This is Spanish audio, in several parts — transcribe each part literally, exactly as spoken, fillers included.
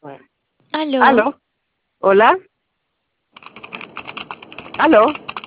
Bueno. Aló, ¿Aló? ¿Hola? ¿Aló?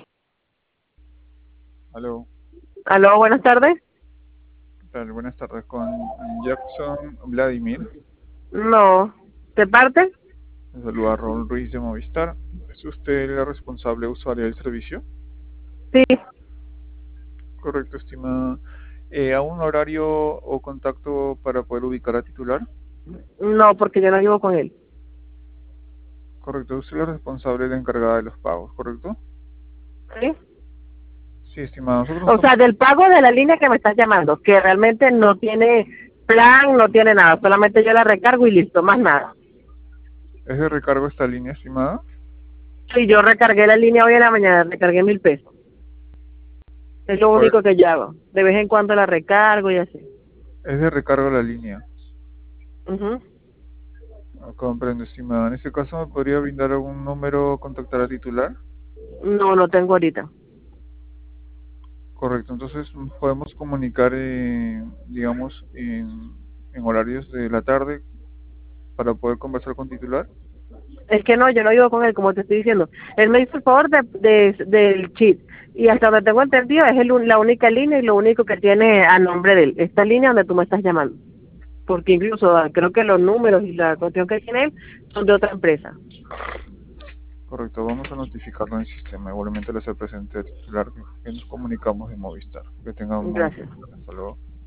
Aló, ¿Aló? Buenas tardes. ¿qué tal? Buenas tardes con Jackson Vladimir. No. ¿De parte? Le saluda Raúl Ruiz de Movistar. ¿Es usted la responsable usuaria del servicio? Sí. Correcto, estimada. Eh, ¿A un horario o contacto para poder ubicar a titular? No, porque yo no vivo con él. Correcto, usted es la responsable y la encargada de los pagos, ¿correcto? ¿Sí? Sí, estimada. Nosotros O sea, somos... del pago de la línea que me estás llamando, que realmente no tiene plan, no tiene nada. Solamente yo la recargo y listo, más nada. ¿Es de recargo esta línea, estimada? Sí, yo recargué la línea hoy en la mañana, recargué mil pesos. Es lo Cor- único que yo hago. De vez en cuando la recargo y así. Es de recargo la línea. Ujú. Ah, comprendo, estimada. En este caso, ¿me podría brindar algún número o contactar a titular? No, no tengo ahorita. Correcto, entonces mm, podemos comunicar, eh, digamos, en, en horarios de la tarde para poder conversar con titular. Es que no, yo no vivo con él, como te estoy diciendo. Él me hizo el favor de, de- del chip. Y hasta donde tengo entendido, es el un- la única línea y lo único que tiene a nombre de él. Esta línea donde tú me estás llamando. Porque incluso ah, creo que los números y la cuestión que tiene él son de otra empresa. Correcto, vamos a notificarlo en el sistema. Igualmente le hace presente al titular que que nos comunicamos de Movistar. Que tenga un muy buen Gracias. día. Hasta luego.